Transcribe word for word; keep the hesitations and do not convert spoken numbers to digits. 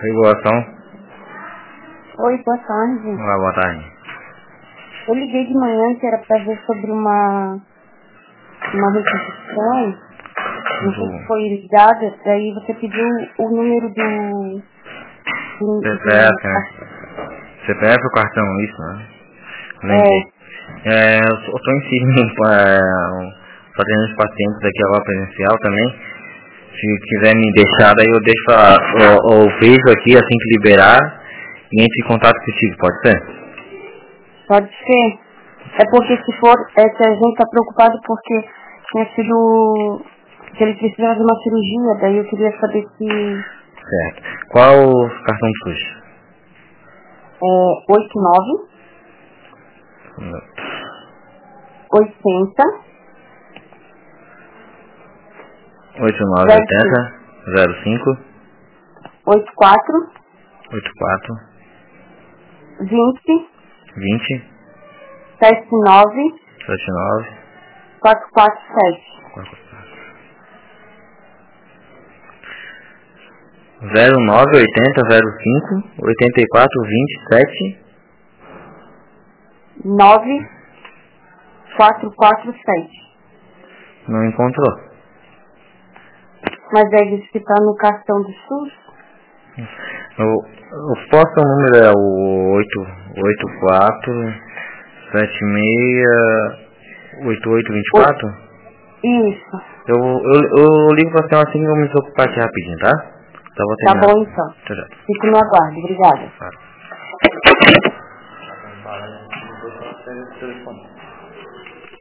Regulação. Oi, boa tarde. Olá, boa tarde. Eu liguei de manhã que era para ver sobre uma, uma requisição. Não sei se foi ligada, daí você pediu o número do... do C P do- F, né? C P F ou cartão, isso, né? Lembrei. É, É, eu estou inserindo fazendo os pacientes aqui agora presencial também. Se quiser me deixar, daí eu deixo a, eu, eu vejo aqui assim que liberar e entre em contato contigo, pode ser? pode ser. É porque se for, é que a gente está preocupado porque tinha sido... que ele precisava de uma cirurgia, daí eu queria saber se... Certo. Qual o cartão de SUS? É oito nove oitenta oito nove oitenta zero cinco oitenta quatro oito quatro vinte vinte sete nove sete nove quatro quatro sete. zero nove oitenta zero cinco oitenta e quatro vinte sete nove quatro quatro sete. Não encontrou. Mas deve estar no cartão do SUS? O, o posto número é o oito oito quatro sete seis oito oito dois quatro. Isso. Eu, eu, eu ligo pra você assim que eu me desocupar aqui rapidinho, tá? Então vou Tá terminar. bom então. Tchau, tchau. Fico no aguardo. Obrigada. Claro.